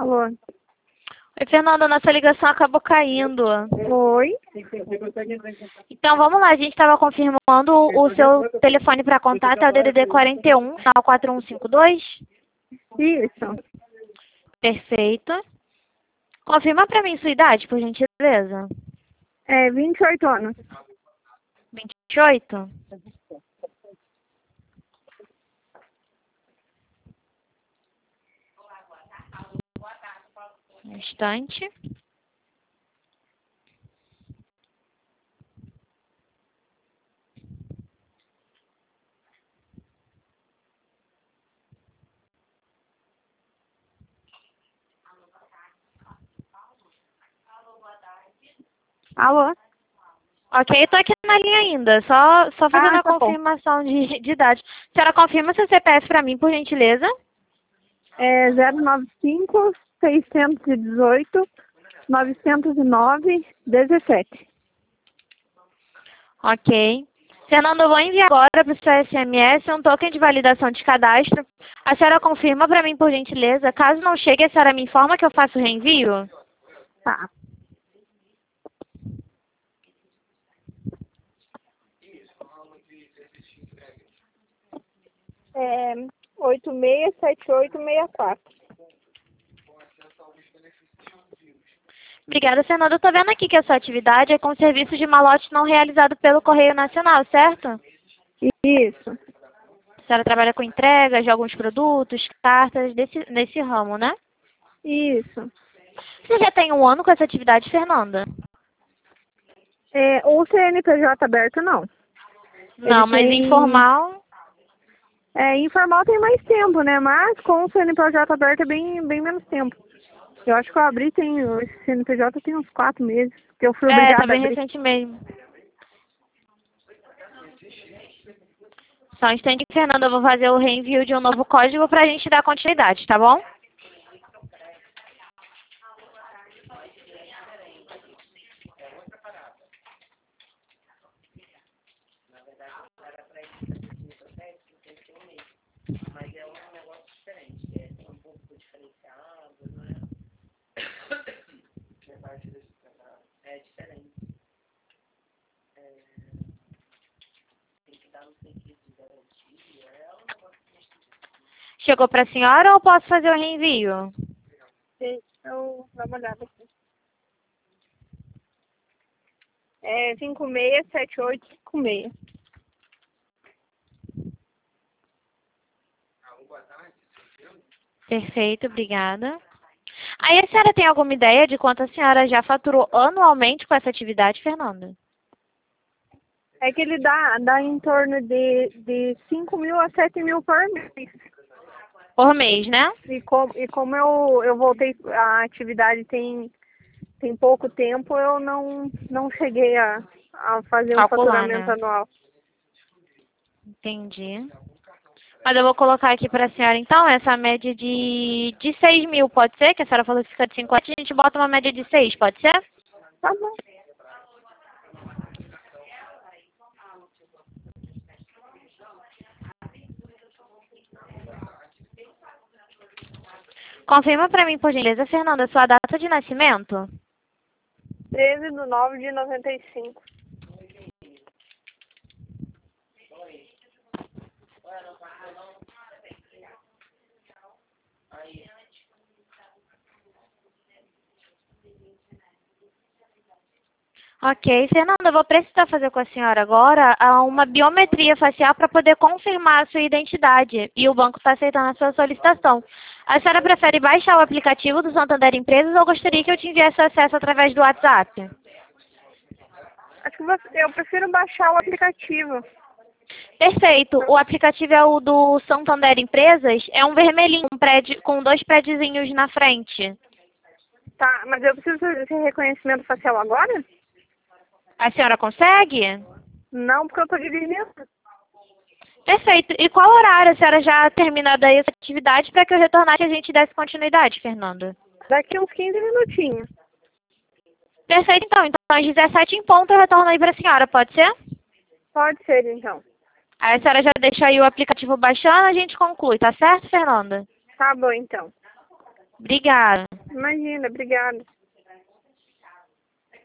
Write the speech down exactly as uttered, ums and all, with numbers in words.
Alô? Oi, Fernanda, nossa ligação acabou caindo. Oi? Então, vamos lá, a gente estava confirmando o seu telefone para contato, é o D D D quarenta e um, final quatro um cinco dois? Isso. Perfeito. Confirma para mim sua idade, por gentileza. É vinte e oito anos. vinte e oito? Um instante. Alô? Ok, estou aqui na linha ainda, só, só fazendo Ah, a tá bom. confirmação de, de idade. A senhora confirma seu C P F para mim, por gentileza? É zero nove cinco, seiscentos e dezoito, novecentos e nove, dezessete. Ok. Fernando, eu vou enviar agora para o seu S M S um token de validação de cadastro. A senhora confirma para mim, por gentileza. Caso não chegue, a senhora me informa que eu faço o reenvio? Tá. É oito seis sete oito seis quatro. Obrigada, Fernando. Eu estou vendo aqui que a sua atividade é com serviço de malote não realizado pelo Correio Nacional, certo? Isso. A senhora trabalha com entregas de alguns produtos, cartas, desse, nesse ramo, né? Isso. Você já tem um ano com essa atividade, Fernanda? É, o C N P J aberto, não. Ele Não, mas tem... informal... É, informal tem mais tempo, né? Mas com o C N P J aberto é bem, bem menos tempo. Eu acho que eu abri, tem, esse C N P J tem uns quatro meses, que eu fui É, tá obrigada a bem abrir. recente mesmo. Só um instante, Fernanda, eu vou fazer o reenvio de um novo código para a gente dar continuidade, tá bom? Chegou para a senhora ou posso fazer o reenvio? Deixa eu dar uma olhada aqui. É cinco seis sete oito cinco seis. Perfeito, obrigada. Aí a senhora tem alguma ideia de quanto a senhora já faturou anualmente com essa atividade, Fernanda? É que ele dá, dá em torno de, de cinco mil a sete mil por mês. Por mês, né? E, com, e como eu, eu voltei, a atividade tem, tem pouco tempo, eu não, não cheguei a, a fazer um Calcular, faturamento né? anual. Entendi. Mas eu vou colocar aqui para a senhora, então, essa média de, de seis mil, pode ser? Que a senhora falou que fica de cinquenta, a gente bota uma média de seis, pode ser? Tá bom. Confirma para mim, por gentileza, Fernanda, sua data de nascimento? treze de nove de noventa e cinco. Ok, Fernanda, eu vou precisar fazer com a senhora agora ah, uma biometria facial para poder confirmar a sua identidade e o banco está aceitando a sua solicitação. A senhora prefere baixar o aplicativo do Santander Empresas ou gostaria que eu te enviasse o acesso através do WhatsApp? Acho que você, eu prefiro baixar o aplicativo. Perfeito. O aplicativo é o do Santander Empresas, é um vermelhinho um prédio, com dois prédiozinhos na frente. Tá, mas eu preciso fazer esse reconhecimento facial agora? A senhora consegue? Não, porque eu tô dirigindo. Perfeito. E qual horário a senhora já termina daí essa atividade para que eu retornasse e a gente desse continuidade, Fernanda? Daqui uns quinze minutinhos. Perfeito, então. Então, às dezessete em ponto eu retorno aí para a senhora, pode ser? Pode ser, então. Aí a senhora já deixa aí o aplicativo baixando, a gente conclui, tá certo, Fernanda? Tá bom, então. Obrigada. Imagina, obrigada.